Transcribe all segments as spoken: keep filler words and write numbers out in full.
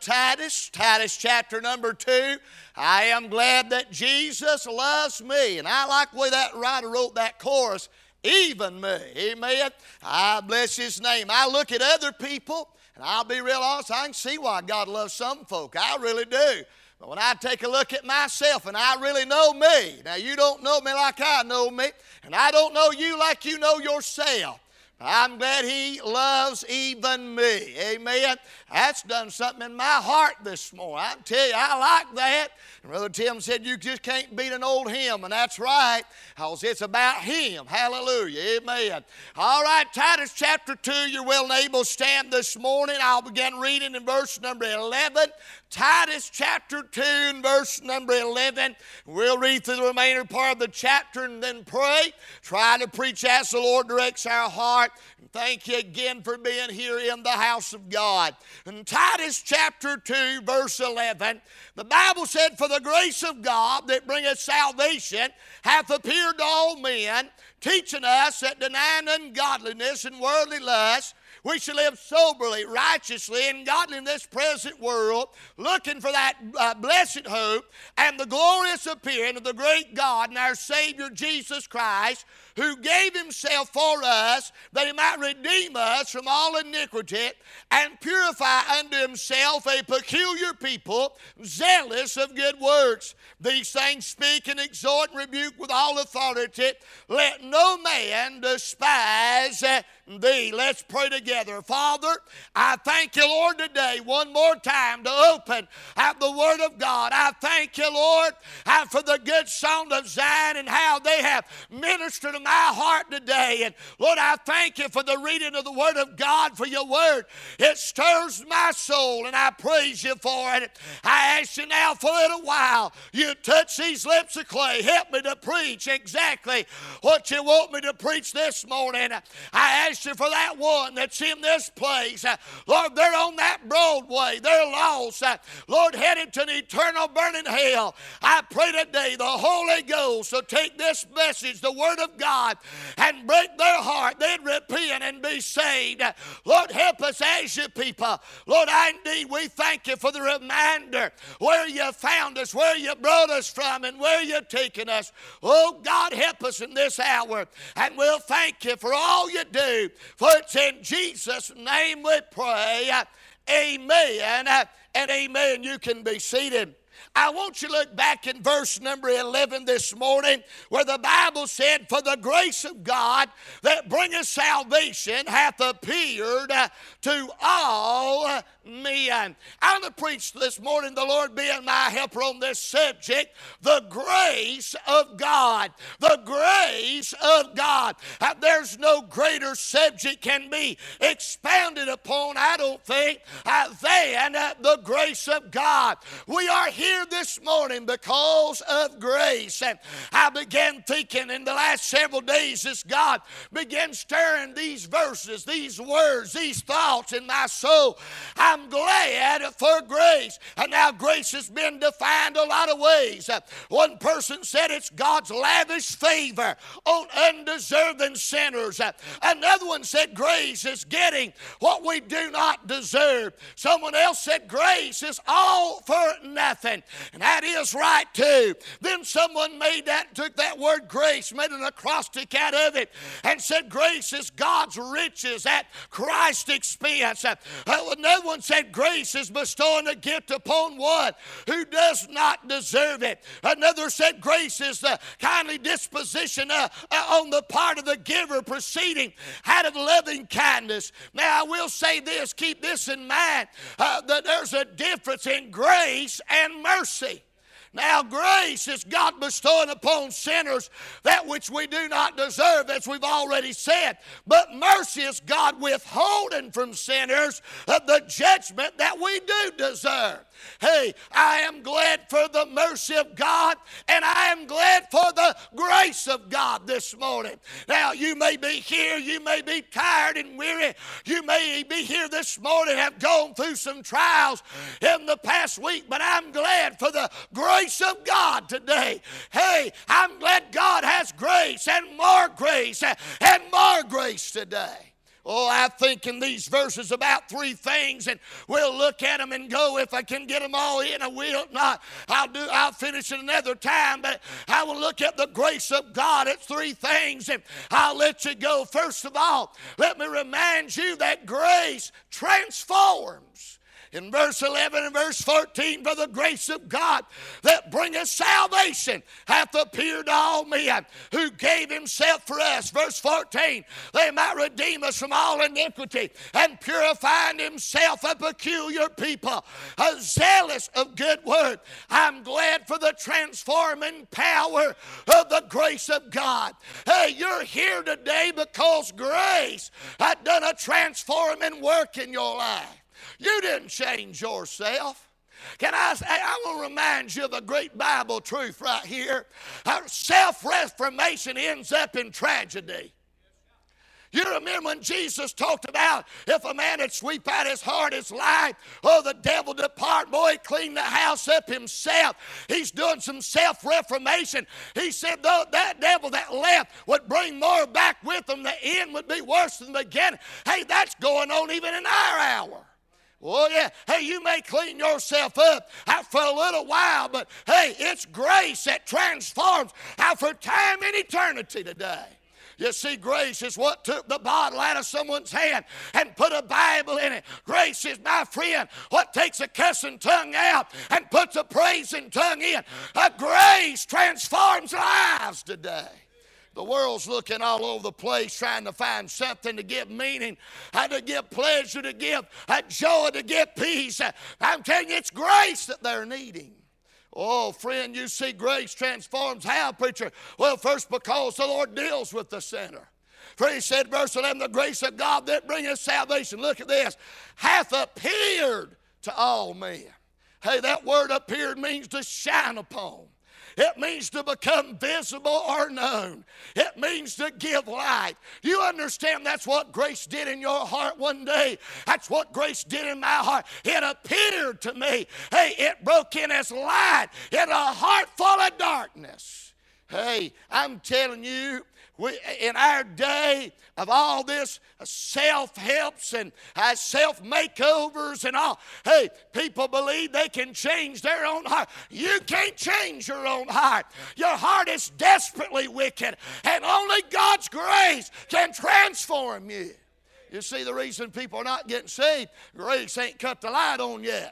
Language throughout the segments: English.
Titus, Titus chapter number two. I am glad that Jesus loves me. And I like the way that writer wrote that chorus, even me. Amen. I bless His name. I look at other people, and I'll be real honest, I can see why God loves some folk. I really do. But when I take a look at myself and I really know me, now you don't know me like I know me, and I don't know you like you know yourself. I'm glad He loves even me. Amen. That's done something in my heart this morning. I tell you, I like that. And Brother Tim said you just can't beat an old hymn, and that's right, because it's about Him. Hallelujah. Amen. All right, Titus chapter two, you're well and able to stand this morning. I'll begin reading in verse number eleven. Titus chapter two and verse number eleven. We'll read through the remainder part of the chapter and then pray. Try to preach as the Lord directs our heart. And thank you again for being here in the house of God. In Titus chapter two, verse eleven, the Bible said, "For the grace of God that bringeth salvation hath appeared to all men, teaching us that denying ungodliness and worldly lust, we should live soberly, righteously, and godly in this present world, looking for that uh, blessed hope and the glorious appearing of the great God and our Savior Jesus Christ, who gave Himself for us, that He might redeem us from all iniquity and purify unto Himself a peculiar people, zealous of good works. These things speak and exhort and rebuke with all authority. Let no man despise uh, thee." Let's pray together. Father, I thank You, Lord, today one more time to open at the Word of God. I thank You, Lord, uh, for the good song of Zion and how they have ministered to my heart today. And Lord, I thank You for the reading of the Word of God, for Your Word. It stirs my soul, and I praise You for it. I ask You now for a little while, You touch these lips of clay. Help me to preach exactly what You want me to preach this morning. I ask You for that one that's in this place. Lord, they're on that Broadway. They're lost. Lord, headed to an eternal burning hell. I pray today the Holy Ghost will take this message, the Word of God, and break their heart. They'd repent and be saved. Lord, help us as Your people. Lord, I indeed, we thank You for the reminder where You found us, where You brought us from, and where You've taken us. Oh, God, help us in this hour, and we'll thank You for all You do. For it's in Jesus' name we pray. Amen and amen. You can be seated. I want you to look back in verse number eleven this morning, where the Bible said, "For the grace of God that bringeth salvation hath appeared to all men." I want to preach this morning, the Lord being my helper on this subject, the grace of God. The grace of God. Uh, there's no greater subject can be expounded upon, I don't think, uh, than uh, the grace of God. We are here this morning because of grace. And I began thinking in the last several days as God began stirring these verses, these words, these thoughts in my soul. I'm glad for grace. And now grace has been defined a lot of ways. Uh, one person said it's God's lavish favor on undeserving sinners. Uh, another one said grace is getting what we do not deserve. Someone else said grace is all for nothing. And that is right too. Then someone made that, took that word grace, made an acrostic out of it, and said grace is God's riches at Christ's expense. Uh, another one said grace is bestowing a gift upon one who does not deserve it. Another said grace is the kindly disposition uh, uh, on the part of the giver proceeding out of loving kindness. Now I will say this, keep this in mind, uh, that there's a difference in grace and mercy. Now, grace is God bestowing upon sinners that which we do not deserve, as we've already said. But mercy is God withholding from sinners uh, the judgment that we do deserve. Hey, I am glad for the mercy of God, and I am glad for the grace of God this morning. Now, you may be here, you may be tired and weary. You may be here this morning, have gone through some trials in the past week, but I'm glad for the grace of God today. Hey, I'm glad God has grace and more grace and more grace today. Oh, I think in these verses about three things, and we'll look at them and go, if I can get them all in, I will. If not, I'll do. I'll finish it another time. But I will look at the grace of God at three things, and I'll let you go. First of all, let me remind you that grace transforms. In verse eleven and verse fourteen, for the grace of God that bringeth salvation hath appeared to all men, who gave himself for us. Verse fourteen, they might redeem us from all iniquity, and purify in himself a peculiar people, a zealous of good work. I'm glad for the transforming power of the grace of God. Hey, you're here today because grace had done a transforming work in your life. You didn't change yourself. Can I say, I want to remind you of a great Bible truth right here. Our self-reformation ends up in tragedy. You remember when Jesus talked about if a man would sweep out his heart, his life, oh, the devil depart, boy, clean the house up himself. He's doing some self-reformation. He said, though that devil that left would bring more back with him, the end would be worse than the beginning. Hey, that's going on even in our hour. Oh, yeah. Hey, you may clean yourself up for a little while, but hey, it's grace that transforms for time and eternity today. You see, grace is what took the bottle out of someone's hand and put a Bible in it. Grace is, my friend, what takes a cussing tongue out and puts a praising tongue in. A grace transforms lives today. The world's looking all over the place trying to find something to give meaning, to give pleasure, to give joy, to give peace. I'm telling you, it's grace that they're needing. Oh, friend, you see, grace transforms how, preacher? Well, first, because the Lord deals with the sinner. For he said, verse eleven, the grace of God that bringeth salvation, look at this, hath appeared to all men. Hey, that word appeared means to shine upon. It means to become visible or known. It means to give light. You understand that's what grace did in your heart one day. That's what grace did in my heart. It appeared to me. Hey, it broke in as light in a heart full of darkness. Hey, I'm telling you, we, in our day of all this self-helps and uh, self-makeovers and all, hey, people believe they can change their own heart. You can't change your own heart. Your heart is desperately wicked, and only God's grace can transform you. You see, the reason people are not getting saved, grace ain't cut the light on yet.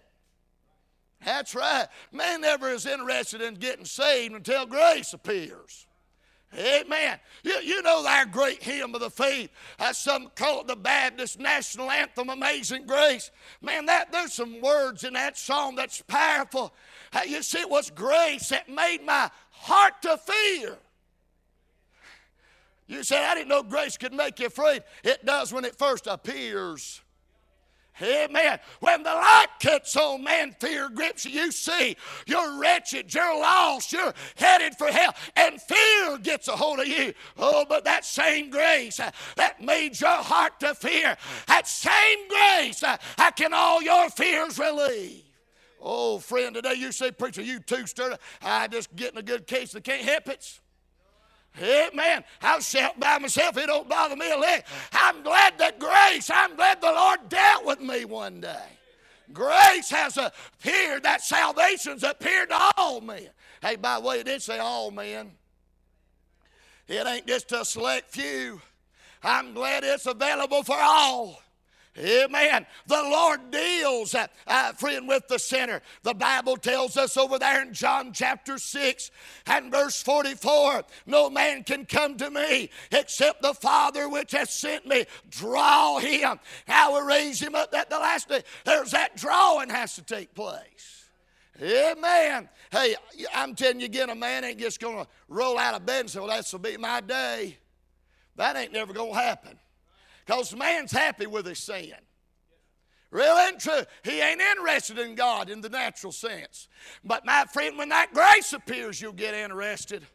That's right. Man never is interested in getting saved until grace appears. Amen. You, you know our great hymn of the faith. Uh, some call it the Baptist national anthem, Amazing Grace. Man, that there's some words in that song that's powerful. Uh, you see, it was grace that made my heart to fear. You say, I didn't know grace could make you afraid. It does when it first appears. Amen. When the light cuts on, man, fear grips you. You see, you're wretched, you're lost, you're headed for hell, and fear gets a hold of you. Oh, but that same grace uh, that made your heart to fear, that same grace, uh, how can all your fears relieve? Oh, friend, today you say, preacher, you too stirred up. I just getting a good case that can't help it. Amen. I'll shout by myself. It don't bother me a lick. I'm glad that grace, I'm glad the Lord dealt with me one day. Grace has appeared, that salvation's appeared to all men. Hey, by the way, it did say all men. It ain't just a select few. I'm glad it's available for all. Amen. The Lord deals, uh, uh, friend, with the sinner. The Bible tells us over there in John chapter six and verse forty-four, no man can come to me except the Father which has sent me draw him. I will raise him up at the last day. There's that drawing has to take place. Amen. Hey, I'm telling you again, a man ain't just going to roll out of bed and say, well, this will be my day. That ain't never going to happen. Because man's happy with his sin. Real and true. He ain't interested in God in the natural sense. But my friend, when that grace appears, you'll get interested.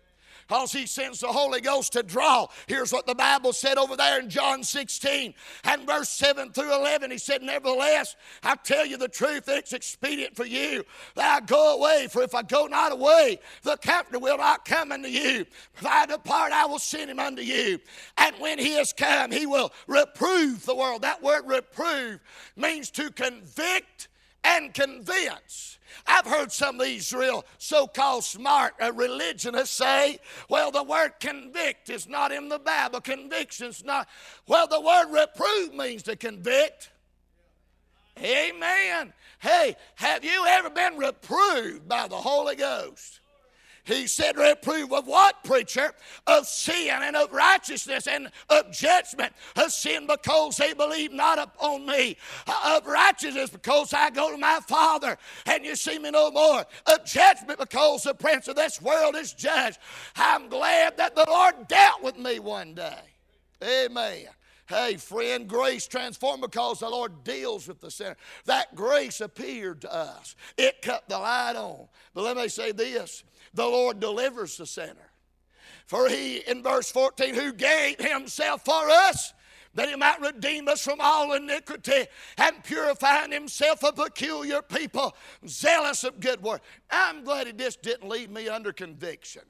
because He sends the Holy Ghost to draw. Here's what the Bible said over there in John sixteen and verse seven through eleven. He said, nevertheless, I tell you the truth, it's expedient for you that I go away. For if I go not away, the Comforter will not come unto you. If I depart, I will send Him unto you. And when He is come, He will reprove the world. That word reprove means to convict and convince. I've heard some of these real so-called smart uh, religionists say, well, the word convict is not in the Bible. Conviction's not. Well, the word reprove means to convict. Amen. Hey, have you ever been reproved by the Holy Ghost? He said, reprove of what, preacher? Of sin and of righteousness and of judgment. Of sin because they believe not upon me. Of righteousness because I go to my Father and you see me no more. Of judgment because the prince of this world is judged. I'm glad that the Lord dealt with me one day. Amen. Hey, friend, grace transformed because the Lord deals with the sinner. That grace appeared to us. It cut the light on. But let me say this. The Lord delivers the sinner. For He, in verse fourteen, who gave Himself for us, that He might redeem us from all iniquity and purifying Himself a peculiar people, zealous of good work. I'm glad He just didn't leave me under conviction.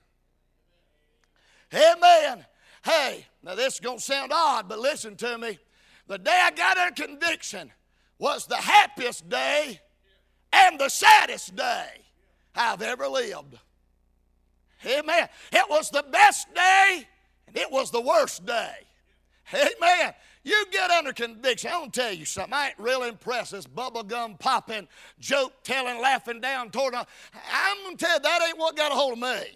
Amen. Hey, now this is going to sound odd, but listen to me. The day I got under conviction was the happiest day and the saddest day I've ever lived. Amen. It was the best day and it was the worst day. Amen. You get under conviction. I'm going to tell you something. I ain't real impressed. This bubblegum popping, joke telling, laughing down toward. I'm going to tell you, that ain't what got a hold of me.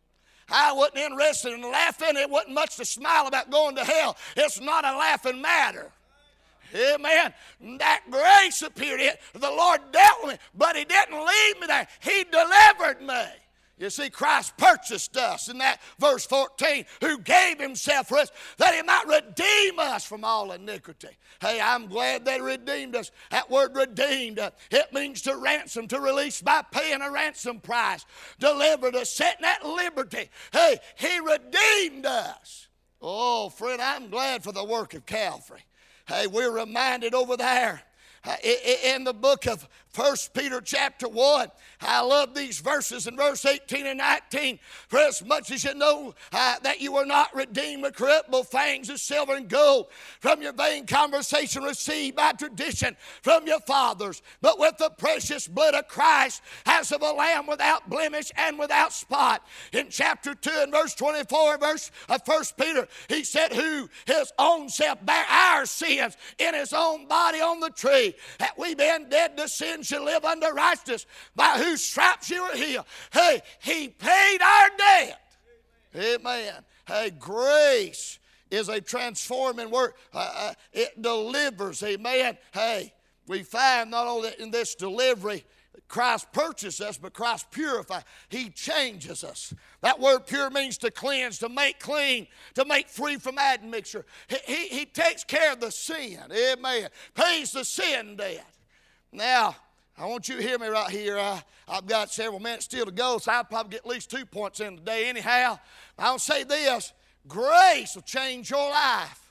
I wasn't interested in laughing. It wasn't much to smile about going to hell. It's not a laughing matter. Amen. That grace appeared. The Lord dealt with me, but He didn't leave me there. He delivered me. You see, Christ purchased us in that verse fourteen, who gave Himself for us that He might redeem us from all iniquity. Hey, I'm glad that He redeemed us. That word redeemed, uh, it means to ransom, to release by paying a ransom price. Delivered us, setting at liberty. Hey, He redeemed us. Oh, friend, I'm glad for the work of Calvary. Hey, we're reminded over there uh, in the book of First Peter chapter one. I love these verses in verse eighteen and nineteen. For as much as you know uh, that you were not redeemed with corruptible things of silver and gold from your vain conversation received by tradition from your fathers, but with the precious blood of Christ as of a lamb without blemish and without spot. In chapter two and verse twenty-four, verse of First Peter, he said, who His own self bare our sins in His own body on the tree, that we being dead to sin should live under righteousness, by whose stripes you were healed. Hey, He paid our debt. Amen. Hey, grace is a transforming work. Uh, uh, it delivers. Amen. Hey, we find not only in this delivery that Christ purchased us, but Christ purifies. He changes us. That word pure means to cleanse, to make clean, to make free from admixture. He, he, he takes care of the sin. Amen. Pays the sin debt. Now, I want you to hear me right here. I, I've got several minutes still to go, so I'll probably get at least two points in today anyhow. I'll say this. Grace will change your life.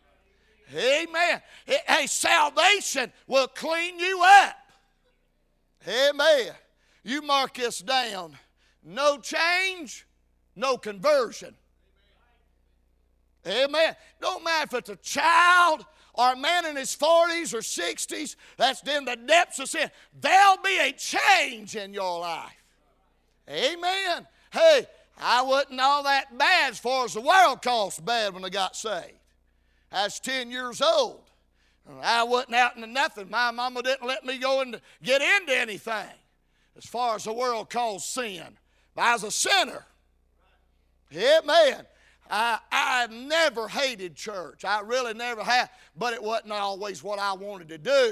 Amen. It, hey, salvation will clean you up. Amen. You mark this down. No change, no conversion. Amen. Don't matter if it's a child or a man in his forties or sixties that's in the depths of sin. There'll be a change in your life. Amen. Hey, I wasn't all that bad as far as the world calls bad when I got saved. I was ten years old. I wasn't out into nothing. My mama didn't let me go and get into anything as far as the world calls sin. But I was a sinner. Amen. I, I've never hated church. I really never have. But it wasn't always what I wanted to do.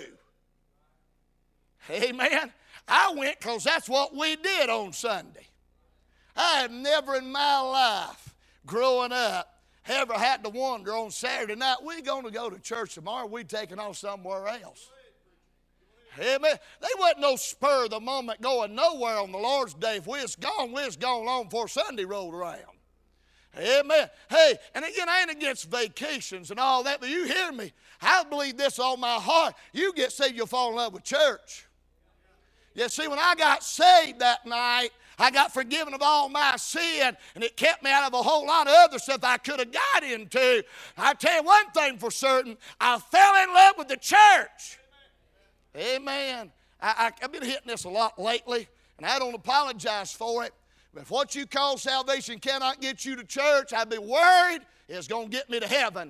Amen. I went because that's what we did on Sunday. I have never in my life growing up ever had to wonder on Saturday night, we're going to go to church tomorrow, we're taking off somewhere else. Amen. They wasn't no spur of the moment going nowhere on the Lord's day. If we was gone, we was gone long before Sunday rolled around. Amen. Hey, and again, I ain't against vacations and all that, but you hear me. I believe this on my heart. You get saved, you'll fall in love with church. You see, when I got saved that night, I got forgiven of all my sin, and it kept me out of a whole lot of other stuff I could have got into. I tell you one thing for certain, I fell in love with the church. Amen. I, I, I've been hitting this a lot lately, and I don't apologize for it. But if what you call salvation cannot get you to church, I'd be worried it's going to get me to heaven.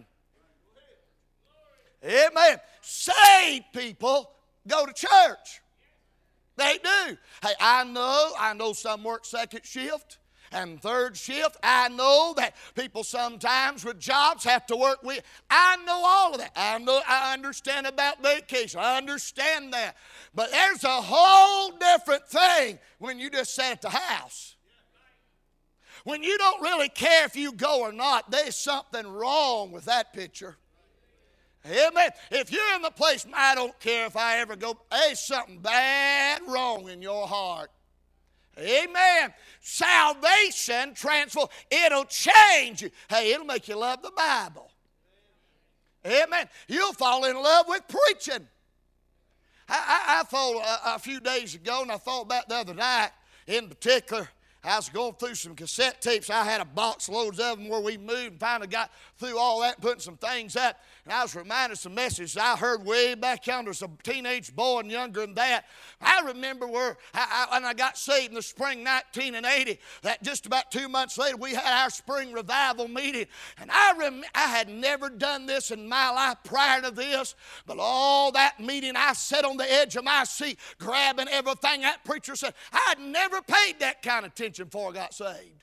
Amen. Saved people go to church. They do. Hey, I know, I know some work second shift and third shift. I know that people sometimes with jobs have to work with. I know all of that. I know, I understand about vacation. I understand that. But there's a whole different thing when you just sit at the house. When you don't really care if you go or not, there's something wrong with that picture. Amen. If you're in the place, I don't care if I ever go, there's something bad wrong in your heart. Amen. Salvation transforms. It'll change you. Hey, it'll make you love the Bible. Amen. You'll fall in love with preaching. I, I, I thought a, a few days ago, and I thought about the other night in particular, I was going through some cassette tapes. I had a box loads of them where we moved and finally got through all that and putting some things up. And I was reminded of some messages I heard way back yonder as a teenage boy and younger than that. I remember where, I, I, when I got saved in the spring nineteen eighty, that just about two months later we had our spring revival meeting. And I, rem- I had never done this in my life prior to this, but all that meeting I sat on the edge of my seat grabbing everything that preacher said. I had never paid that kind of attention before I got saved.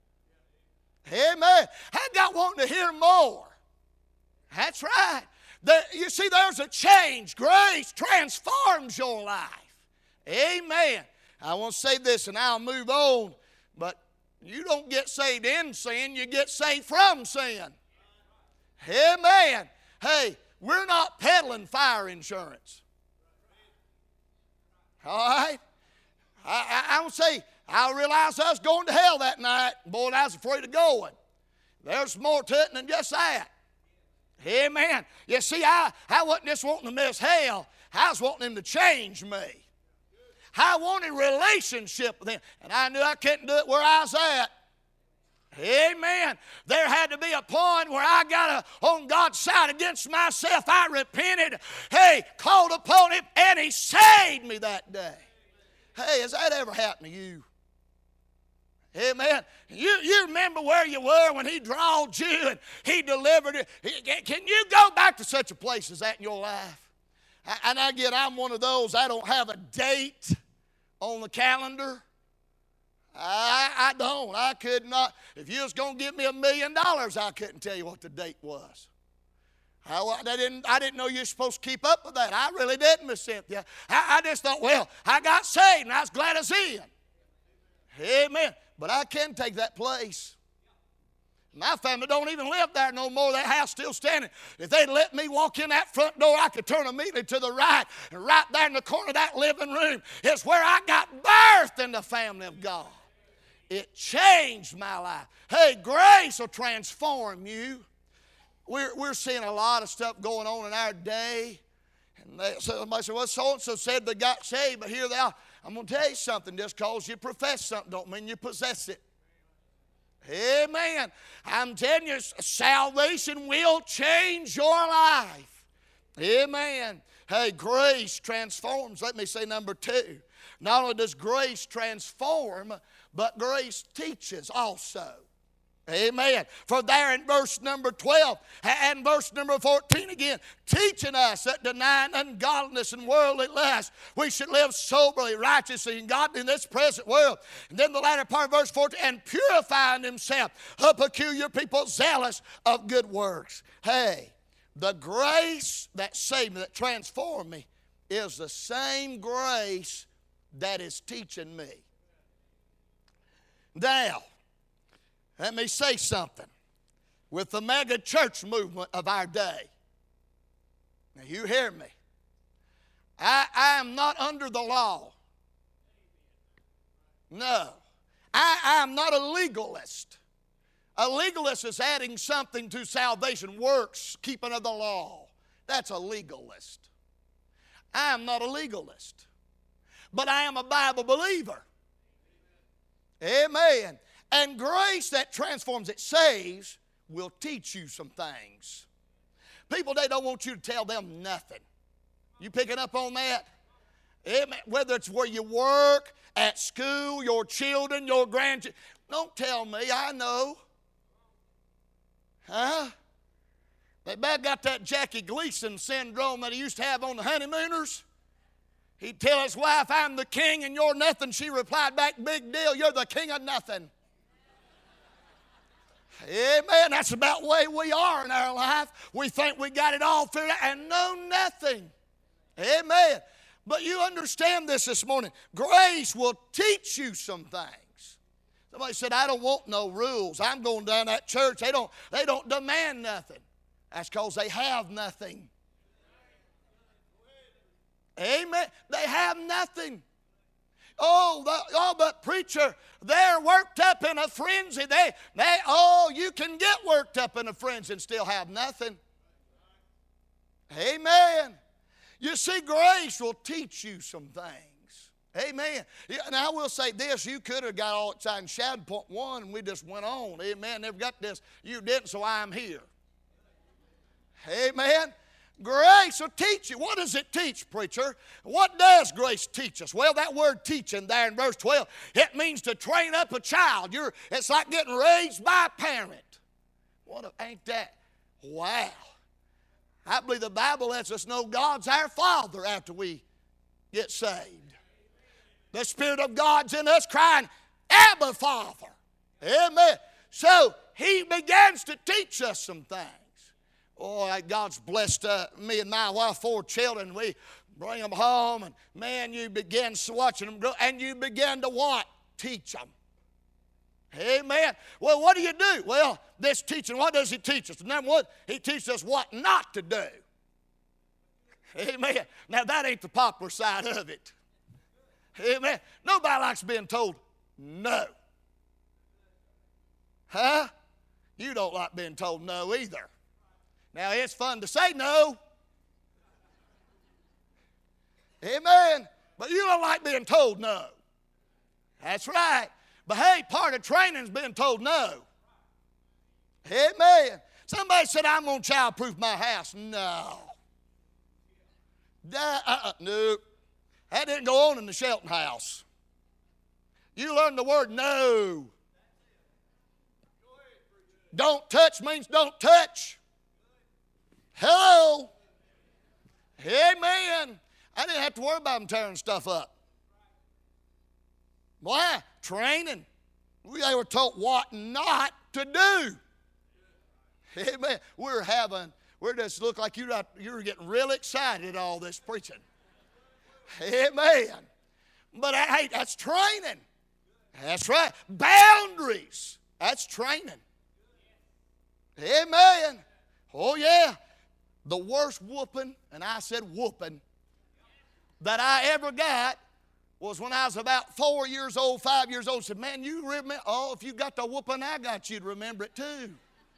Amen. I got wanting to hear more. That's right. The, you see, there's a change. Grace transforms your life. Amen. I want to say this and I'll move on, but you don't get saved in sin, you get saved from sin. Amen. Hey, we're not peddling fire insurance. All right? I, I, I would say, I realized I was going to hell that night. Boy, I was afraid of going. There's more to it than just that. Amen. You see, I, I wasn't just wanting to miss hell. I was wanting him to change me. I wanted a relationship with him. And I knew I couldn't do it where I was at. Amen. There had to be a point where I got a, on God's side against myself. I repented. Hey, called upon him, and he saved me that day. Hey, has that ever happened to you? Amen. You, you remember where you were when he drawed you and he delivered it. Can you go back to such a place as that in your life? And again, I'm one of those, I don't have a date on the calendar. I, I don't. I could not. If you was going to give me a million dollars, I couldn't tell you what the date was. I, I, didn't, I didn't know you were supposed to keep up with that. I really didn't, Miss Cynthia. I, I just thought, well, I got saved and I was glad I was in. Amen. But I can take that place. My family don't even live there no more. That house still standing. If they'd let me walk in that front door, I could turn immediately to the right. And right there in the corner of that living room is where I got birthed in the family of God. It changed my life. Hey, grace will transform you. We're, we're seeing a lot of stuff going on in our day. And they, somebody said, well, so-and-so said they got saved, but here they are. I'm going to tell you something. Just because you profess something don't mean you possess it. Amen. I'm telling you, salvation will change your life. Amen. Hey, grace transforms. Let me say number two. Not only does grace transform, but grace teaches also. Amen. For there in verse number twelve and verse number fourteen again, teaching us that denying ungodliness and worldly lust, we should live soberly, righteously, and godly in this present world. And then the latter part of verse fourteen, and purifying himself, a peculiar people zealous of good works. Hey, the grace that saved me, that transformed me, is the same grace that is teaching me. Now, let me say something. With the mega church movement of our day, now you hear me, I, I am not under the law. No. I, I am not a legalist. A legalist is adding something to salvation, works, keeping of the law. That's a legalist. I am not a legalist, but I am a Bible believer. Amen. And grace that transforms, it saves, will teach you some things. People, they don't want you to tell them nothing. You picking up on that? Amen. Whether it's where you work, at school, your children, your grandchildren. Don't tell me, I know. Huh? They about got that Jackie Gleason syndrome that he used to have on the honeymooners. He'd tell his wife, I'm the king and you're nothing. She replied back, big deal, you're the king of nothing. Amen. That's about the way we are in our life. We think we got it all figured out and know nothing. Amen. But you understand this this morning. Grace will teach you some things. Somebody said, I don't want no rules. I'm going down that church. They don't, they don't demand nothing. That's because they have nothing. Amen. They have nothing. Oh, the, oh, but preacher, they're worked up in a frenzy. They, they, oh, you can get worked up in a frenzy and still have nothing. Amen. You see, grace will teach you some things. Amen. And I will say this, you could have got all excited and shouted point one and we just went on. Amen. Never got this. You didn't, so I'm here. Amen. Grace will teach you. What does it teach, preacher? What does grace teach us? Well, that word teaching there in verse twelve, it means to train up a child. You're, it's like getting raised by a parent. What a, ain't that? Wow. I believe the Bible lets us know God's our Father after we get saved. The Spirit of God's in us crying, Abba, Father. Amen. So He begins to teach us some things. Oh, God's blessed uh, me and my wife, four children. We bring them home, and man, you begin watching them grow, and you begin to what? Teach them. Amen. Well, what do you do? Well, this teaching, what does He teach us? Number one, He teaches us what not to do. Amen. Now, that ain't the popular side of it. Amen. Nobody likes being told no. Huh? You don't like being told no either. Now, it's fun to say no. Amen. But you don't like being told no. That's right. But hey, part of training is being told no. Amen. Somebody said, I'm going to childproof my house. No. Uh-uh, no. That didn't go on in the Shelton house. You learn the word no. Don't touch means don't touch. Hello. Amen. I didn't have to worry about them tearing stuff up. Why? Training. We were taught what not to do. Amen. We're having, we're just look like you're, you're getting real excited at all this preaching. Amen. But hey, that's training. That's right. Boundaries. That's training. Amen. Oh yeah. The worst whooping, and I said whooping, that I ever got was when I was about four years old, five years old. I said, man, you remember, oh, if you got the whooping I got, you'd remember it too.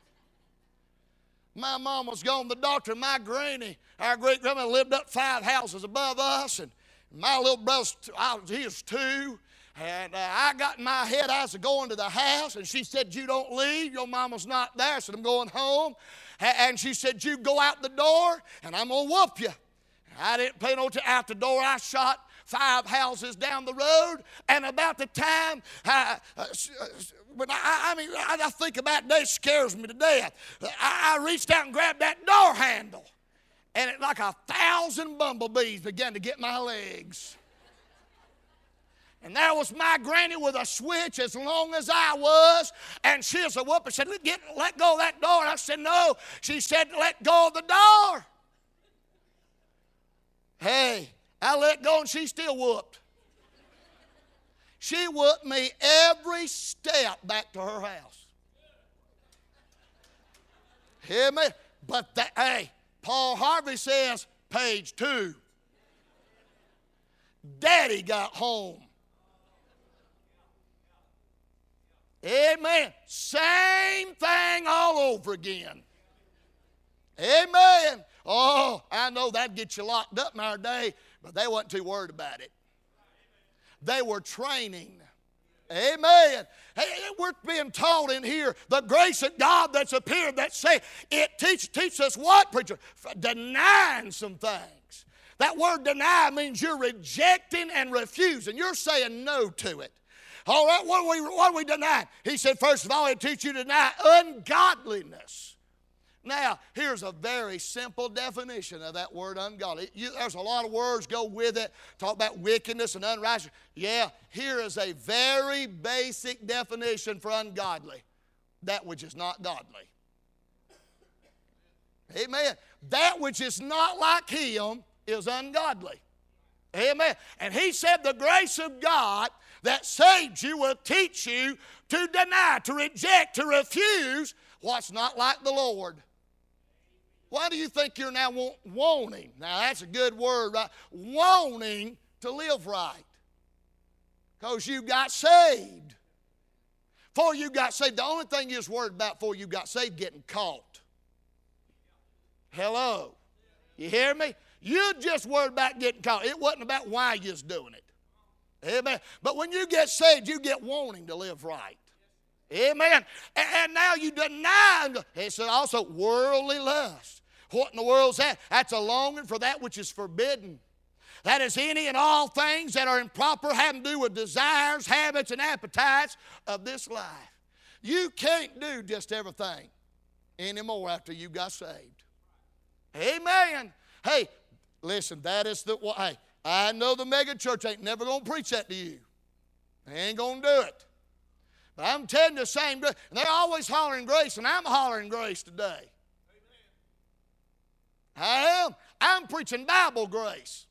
My mom was gone to the doctor. My granny, our great-grandma, lived up five houses above us, and my little brother, he was two. And uh, I got in my head, I was going to the house, and she said, you don't leave. Your mama's not there. I said, I'm going home. And she said, you go out the door, and I'm going to whoop you. I didn't pay no attention. Out the door, I shot five houses down the road, and about the time, I, uh, when I, I mean, I, I think about it, it scares me to death. I, I reached out and grabbed that door handle, and it like a thousand bumblebees began to get my legs. And there was my granny with a switch as long as I was. And she was a whoop and said, Get, let go of that door. And I said, no. She said, let go of the door. Hey, I let go and she still whooped. She whooped me every step back to her house. Hear me? But, that, hey, Paul Harvey says, page two. Daddy got home. Amen. Same thing all over again. Amen. Oh, I know that'd get you locked up in our day, but they wasn't too worried about it. They were training. Amen. Hey, we're being taught in here the grace of God that's appeared that say it teach, teach us what, preacher? Denying some things. That word deny means you're rejecting and refusing. You're saying no to it. All right, what are we, what are we denying? He said, first of all, it teach you to deny ungodliness. Now, here's a very simple definition of that word ungodly. You, there's a lot of words go with it. Talk about wickedness and unrighteousness. Yeah, here is a very basic definition for ungodly. That which is not godly. Amen. That which is not like Him is ungodly. Amen. And He said the grace of God that saved you will teach you to deny, to reject, to refuse what's not like the Lord. Why do you think you're now want, wanting? Now that's a good word, right? Wanting to live right. Because you got saved. Before you got saved, the only thing you was worried about before you got saved, getting caught. Hello. You hear me? You just worried about getting caught. It wasn't about why you was doing it. Amen. But when you get saved, you get wanting to live right. Amen. And, and now you deny. It said also worldly lust. What in the world's that? That's a longing for that which is forbidden. That is any and all things that are improper, having to do with desires, habits, and appetites of this life. You can't do just everything anymore after you got saved. Amen. Hey, listen, that is the, well, hey, I know the mega church ain't never going to preach that to you. They ain't going to do it. But I'm telling you the same, and they're always hollering grace, and I'm hollering grace today. I am. I'm preaching Bible grace.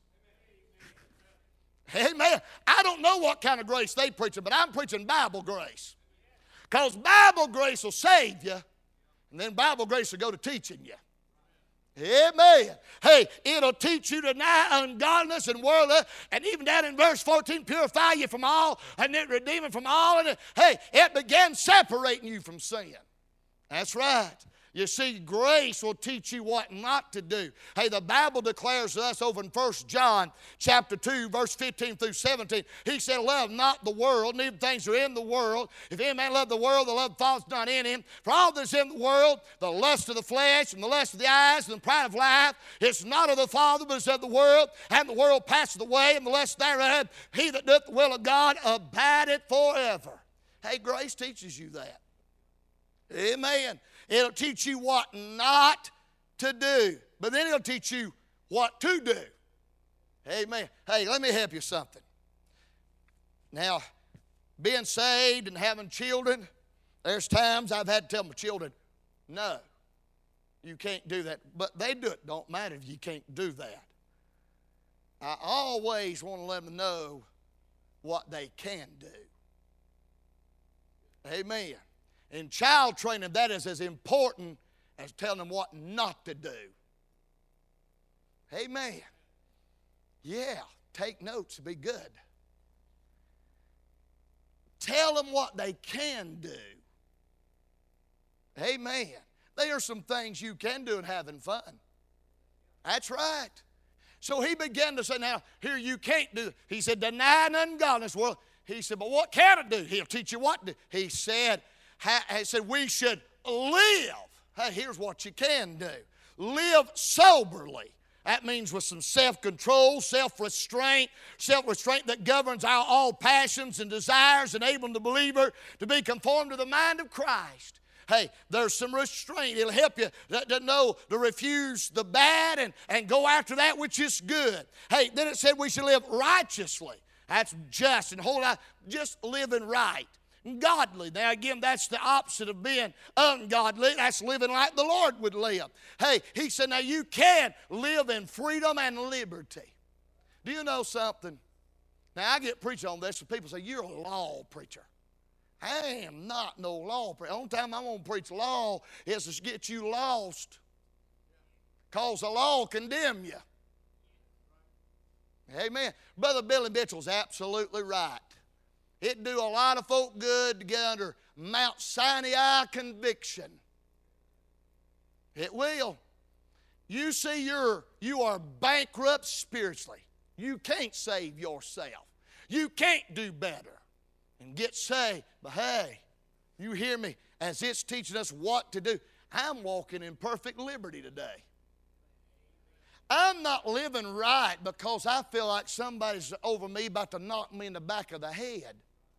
Amen. I don't know what kind of grace they preach, but I'm preaching Bible grace. Because Bible grace will save you, and then Bible grace will go to teaching you. Amen. Hey, it'll teach you to deny ungodliness and worldly, and even down in verse fourteen, purify you from all, and then redeem it from all. And it, hey, it began separating you from sin. That's right. You see, grace will teach you what not to do. Hey, the Bible declares to us over in First John chapter two, verse fifteen through seventeen. He said, love not the world, neither things are in the world. If any man love the world, the love of the Father is not in him. For all that's in the world, the lust of the flesh, and the lust of the eyes, and the pride of life, it's not of the Father, but it's of the world. And the world passeth away, and the lust thereof. He that doeth the will of God abideth forever. Hey, grace teaches you that. Amen. It'll teach you what not to do. But then it'll teach you what to do. Amen. Hey, let me help you something. Now, being saved and having children, there's times I've had to tell my children, no, you can't do that. But they do it. Don't matter if you can't do that. I always want to let them know what they can do. Amen. In child training, that is as important as telling them what not to do. Amen. Yeah, take notes, be good. Tell them what they can do. Amen. There are some things you can do and having fun. That's right. So he began to say, now, here you can't do. He said, deny ungodliness. Well, he said, but what can it do? He'll teach you what to do. He said, He said, we should live. Hey, here's what you can do. Live soberly. That means with some self-control, self-restraint, self-restraint that governs our all passions and desires, enabling the believer to be conformed to the mind of Christ. Hey, there's some restraint. It'll help you to, to know to refuse the bad and, and go after that which is good. Hey, then it said we should live righteously. That's just and whole life, just living right. Godly. Now again, that's the opposite of being ungodly. That's living like the Lord would live. Hey, he said, now you can live in freedom and liberty. Do you know something? Now I get preached on this, and people say, you're a law preacher. I am not no law preacher. The only time I'm going to preach law is to get you lost. Because the law will condemn you. Amen. Brother Billy Mitchell's absolutely right. It'd do a lot of folk good to get under Mount Sinai conviction. It will. You see, you're, you are bankrupt spiritually. You can't save yourself. You can't do better and get saved. But hey, you hear me, as it's teaching us what to do. I'm walking in perfect liberty today. I'm not living right because I feel like somebody's over me about to knock me in the back of the head.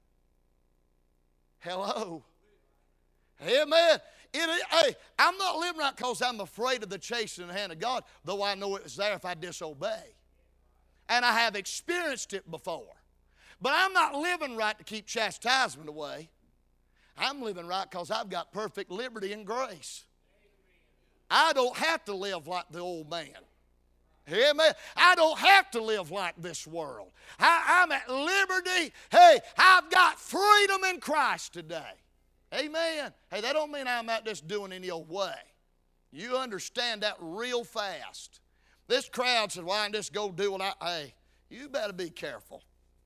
Hello. Amen. It, hey, I'm not living right because I'm afraid of the chastening hand of God, though I know it was there if I disobey. And I have experienced it before. But I'm not living right to keep chastisement away. I'm living right because I've got perfect liberty and grace. I don't have to live like the old man. Amen. I don't have to live like this world. I, I'm at liberty. Hey, I've got freedom in Christ today. Amen. Hey, that don't mean I'm out just doing any old way. You understand that real fast. This crowd says, well, I can just go do what I... Hey, you better be careful.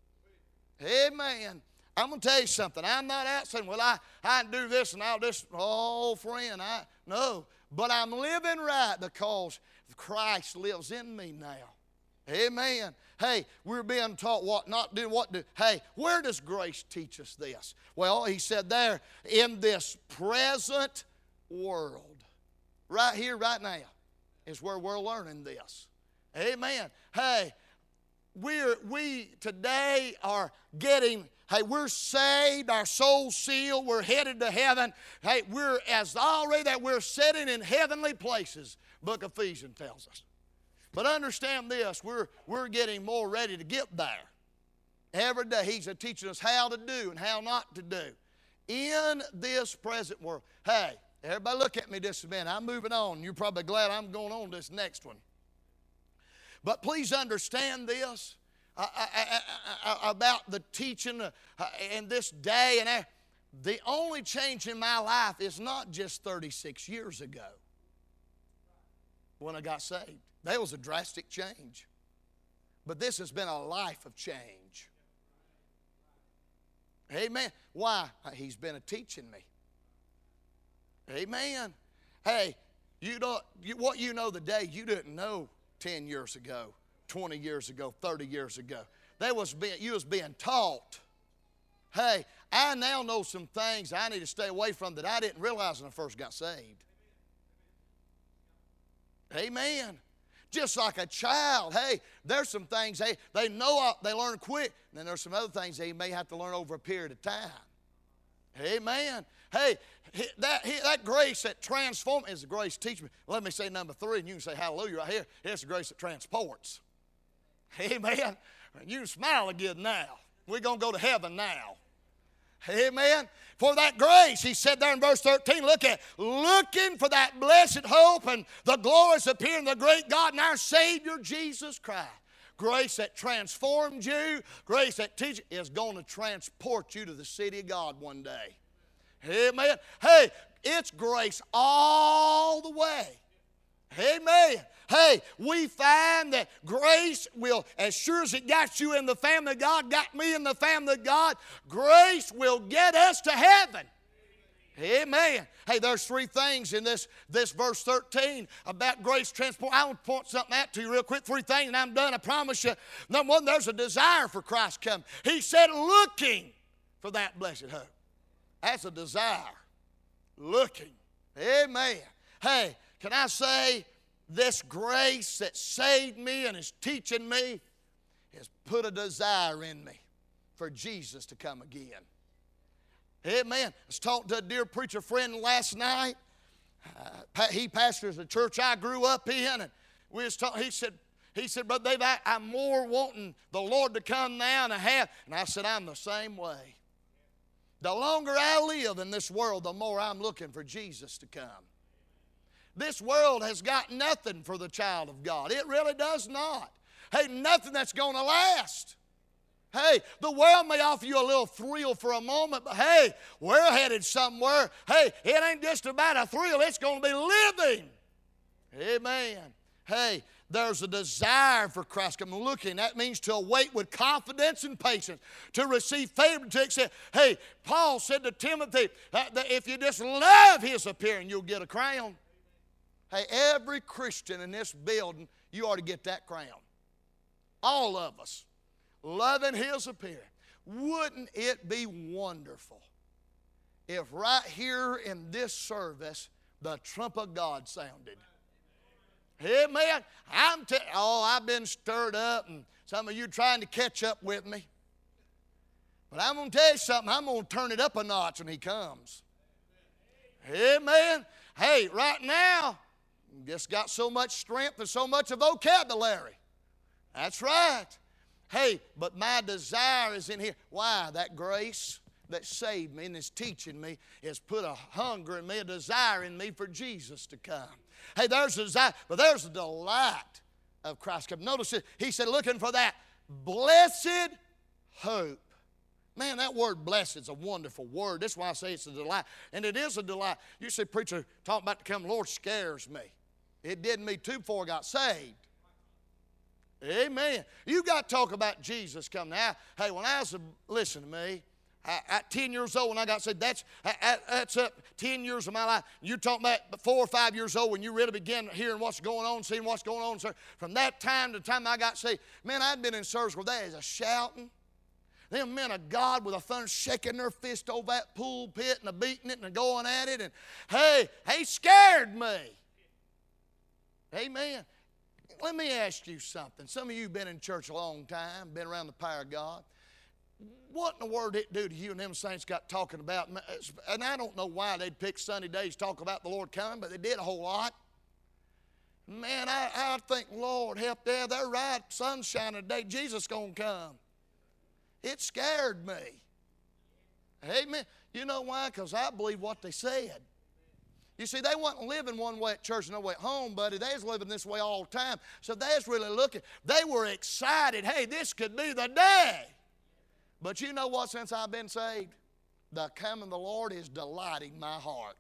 Amen. I'm going to tell you something. I'm not out saying, well, I, I can do this and I'll just... Oh, friend, I... No. But I'm living right because Christ lives in me now. Amen. Hey, we're being taught what not to do, what to do. Hey, where does grace teach us this? Well, he said there, in this present world. Right here, right now, is where we're learning this. Amen. Hey, we're, we today are getting, hey, we're saved, our soul's sealed, we're headed to heaven. Hey, we're, as already that we're sitting in heavenly places, Book of Ephesians tells us. But understand this, we're, we're getting more ready to get there. Every day He's teaching us how to do and how not to do. In this present world. Hey, everybody look at me just a minute. I'm moving on. You're probably glad I'm going on to this next one. But please understand this uh, uh, uh, uh, about the teaching uh, in this day. And uh, the only change in my life is not just thirty-six years ago when I got saved. That was a drastic change. But this has been a life of change. Amen. Why? He's been a teaching me. Amen. Hey, you don't, you, what you know today, you didn't know ten years ago, twenty years ago, thirty years ago. There was being, you was being taught. Hey, I now know some things I need to stay away from that I didn't realize when I first got saved. Amen. Just like a child, hey, there's some things they, they know, they learn quick. And then there's some other things they may have to learn over a period of time. Amen. Hey, that, that grace that transforms is the grace teach me. Let me say number three, and you can say hallelujah right here. It's the grace that transports. Amen. You can smile again now. We're going to go to heaven now. Amen. For that grace, he said there in verse thirteen, look at, looking for that blessed hope and the glorious appearing of the great God and our Savior Jesus Christ. Grace that transformed you, grace that teaches, is going to transport you to the city of God one day. Amen. Hey, it's grace all the way. Amen. Hey, we find that grace will, as sure as it got you in the family of God, got me in the family of God, grace will get us to heaven. Amen. Hey, there's three things in this, this verse thirteen about grace transport. I want to point something out to you real quick. Three things, and I'm done, I promise you. Number one, there's a desire for Christ coming. He said, looking for that blessed hope. That's a desire. Looking. Amen. Hey, can I say, this grace that saved me and is teaching me has put a desire in me for Jesus to come again. Amen. I was talking to a dear preacher friend last night. Uh, he pastors the church I grew up in, and we was talking. He said, "He said, Brother Dave, I, I'm more wanting the Lord to come now than I have." And I said, "I'm the same way. The longer I live in this world, the more I'm looking for Jesus to come." This world has got nothing for the child of God. It really does not. Hey, nothing that's going to last. Hey, the world may offer you a little thrill for a moment, but hey, we're headed somewhere. Hey, it ain't just about a thrill, it's going to be living. Amen. Hey, there's a desire for Christ coming. Looking, that means to await with confidence and patience, to receive favor, to accept. Hey, Paul said to Timothy, uh, that if you just love his appearing, you'll get a crown. Hey, every Christian in this building, you ought to get that crown. All of us, loving his appearing. Wouldn't it be wonderful if right here in this service, the trump of God sounded? Amen. I'm t- oh, I've been stirred up, and some of you trying to catch up with me. But I'm going to tell you something. I'm going to turn it up a notch when he comes. Amen. Hey, right now, just got so much strength and so much vocabulary. That's right. Hey, but my desire is in here. Why? That grace that saved me and is teaching me has put a hunger in me, a desire in me for Jesus to come. Hey, there's a desire, but there's a delight of Christ coming. Notice it. He said, looking for that blessed hope. Man, that word blessed is a wonderful word. That's why I say it's a delight. And it is a delight. You see, preacher talking about the coming Lord scares me. It did me too before I got saved. Amen. You got to talk about Jesus coming. Now, hey, when I was, a, listen to me, I, at ten years old when I got saved, that's, I, that's up ten years of my life. You're talking about four or five years old when you really begin hearing what's going on, seeing what's going on. Sir. From that time to the time I got saved, man, I'd been in service where there is a shouting. Them men of God with a thunder shaking their fist over that pulpit and a beating it and a going at it. And hey, he scared me. Amen. Let me ask you something. Some of you have been in church a long time, been around the power of God. What in the world did it do to you and them saints got talking about? And I don't know why they'd pick Sunday days to talk about the Lord coming, but they did a whole lot. Man, I, I think, Lord, help there. They're right. Sun's shining today. Jesus going to come. It scared me. Amen. You know why? Because I believe what they said. You see, they wasn't living one way at church and no way at home, buddy. They was living this way all the time. So they was really looking. They were excited. Hey, this could be the day. But you know what? Since I've been saved, the coming of the Lord is delighting my heart.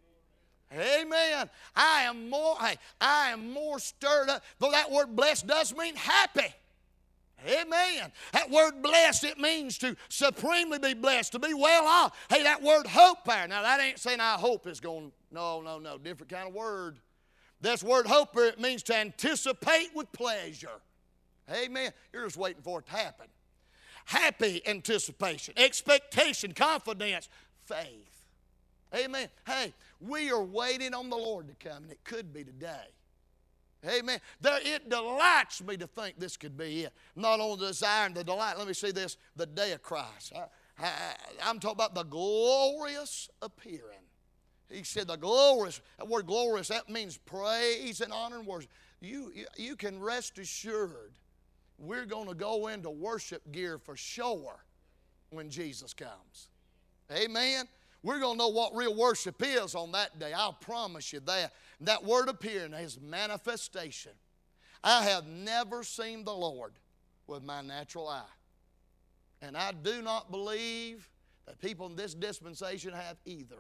Amen. I am more, hey, I am more stirred up. Though that word blessed does mean happy. Amen. That word blessed, it means to supremely be blessed, to be well off. Hey, that word hope there. Now, that ain't saying I hope is going, no, no, no, different kind of word. This word hope, it means to anticipate with pleasure. Amen. You're just waiting for it to happen. Happy anticipation, expectation, confidence, faith. Amen. Hey, we are waiting on the Lord to come, and it could be today. Amen. There, it delights me to think this could be it. Not only the desire and the delight. Let me see this, the day of Christ. I, I, I'm talking about the glorious appearing. He said the glorious, that word glorious, that means praise and honor and worship. You, you, you can rest assured we're going to go into worship gear for sure when Jesus comes. Amen. We're going to know what real worship is on that day. I'll promise you that. That word appearing is manifestation. I have never seen the Lord with my natural eye. And I do not believe that people in this dispensation have either.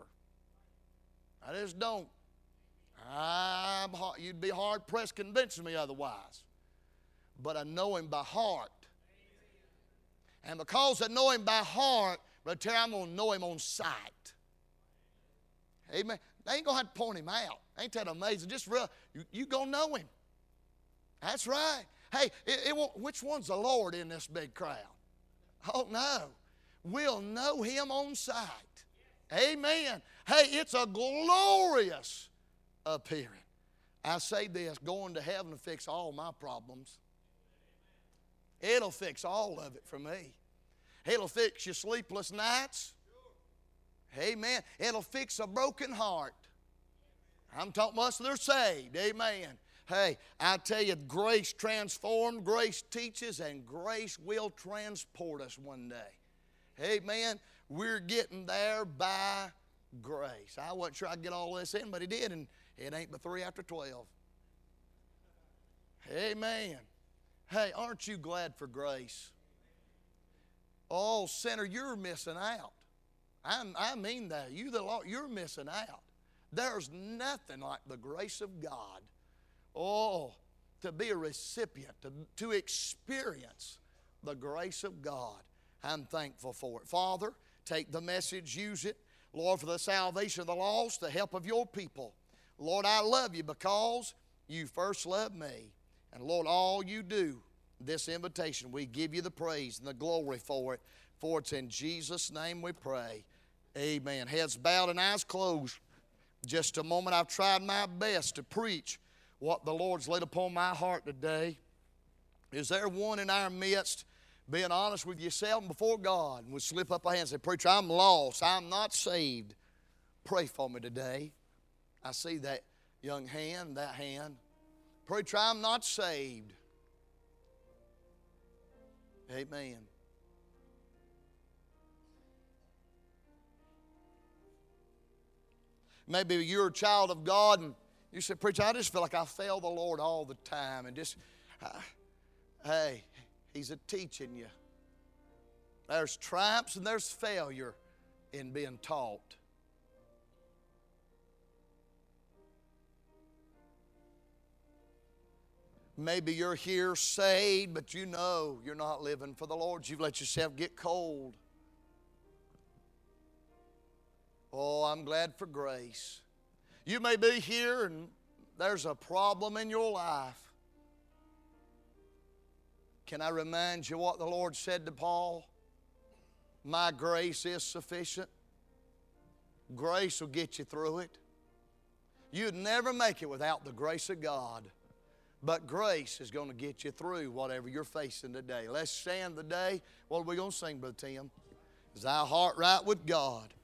I just don't. I'm, you'd be hard-pressed convincing me otherwise. But I know Him by heart. And because I know Him by heart, Brother Terry, I'm going to know Him on sight. Amen. They ain't going to have to point Him out. Ain't that amazing? Just real, you, you going to know Him. That's right. Hey, it, it won't, which one's the Lord in this big crowd? Oh, no. We'll know Him on sight. Amen. Hey, it's a glorious appearing. I say this, going to heaven to fix all my problems. It'll fix all of it for me. It'll fix your sleepless nights. Amen. It'll fix a broken heart. I'm talking about us that are saved. Amen. Hey, I tell you, grace transforms, grace teaches, and grace will transport us one day. Amen. We're getting there by grace. I wasn't sure I'd get all this in, but He did, and it ain't but three after twelve. Amen. Hey, aren't you glad for grace? Oh, sinner, you're missing out. I, I mean that. You, the Lord, you're missing out. There's nothing like the grace of God. Oh, to be a recipient, to, to experience the grace of God. I'm thankful for it. Father, take the message, use it, Lord, for the salvation of the lost, the help of your people. Lord, I love you because you first loved me. And Lord, all you do, this invitation, we give you the praise and the glory for it. For it's in Jesus' name we pray. Amen. Heads bowed and eyes closed. Just a moment, I've tried my best to preach what the Lord's laid upon my heart today. Is there one in our midst, being honest with yourself and before God, and would slip up a hand and say, Preacher, I'm lost, I'm not saved. Pray for me today. I see that young hand, that hand. Preacher, I'm not saved. Amen. Maybe you're a child of God and you say, Preacher, I just feel like I fail the Lord all the time. And just, uh, hey, He's a teaching you. There's triumphs and there's failure in being taught. Maybe you're here saved, but you know you're not living for the Lord. You've let yourself get cold. Oh, I'm glad for grace. You may be here and there's a problem in your life. Can I remind you what the Lord said to Paul? My grace is sufficient. Grace will get you through it. You'd never make it without the grace of God. But grace is going to get you through whatever you're facing today. Let's stand today. What are we going to sing, Brother Tim? Is thy heart right with God?